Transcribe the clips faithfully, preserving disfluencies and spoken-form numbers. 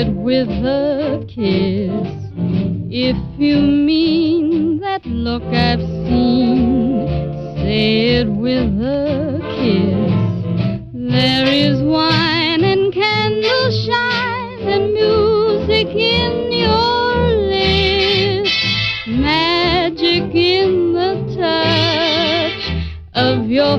it with a kiss. If you mean that look I've seen, say it with a kiss. There is wine and candle shine and music in your lips, magic in the touch of your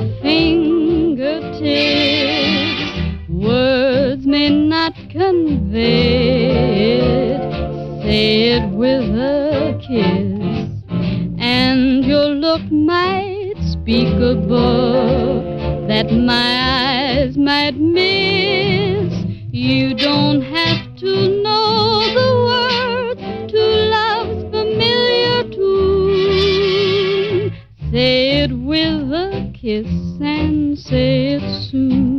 fingertips. Words may not convey it, say it with a kiss, and your look might speak a book that my eyes might miss. You don't have to know the words to love's familiar tune. Say it with a kiss and say it soon.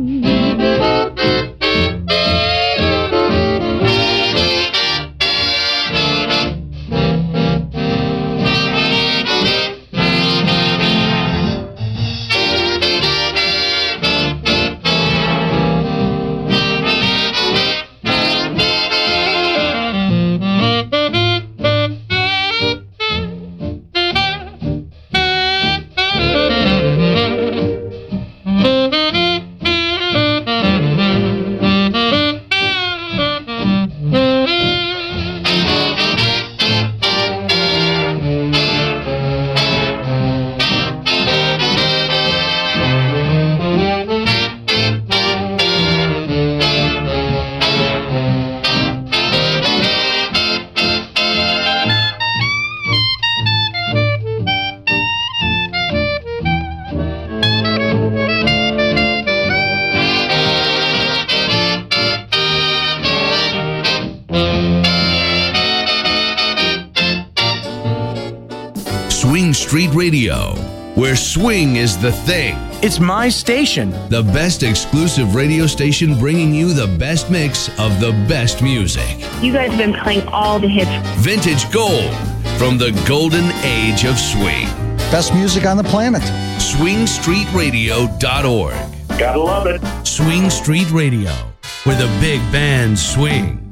Street Radio, where swing is the thing. It's my station. The best exclusive radio station bringing you the best mix of the best music. You guys have been playing all the hits. Vintage gold from the golden age of swing. Best music on the planet. swing street radio dot org. Gotta love it. Swing Street Radio, where the big bands swing.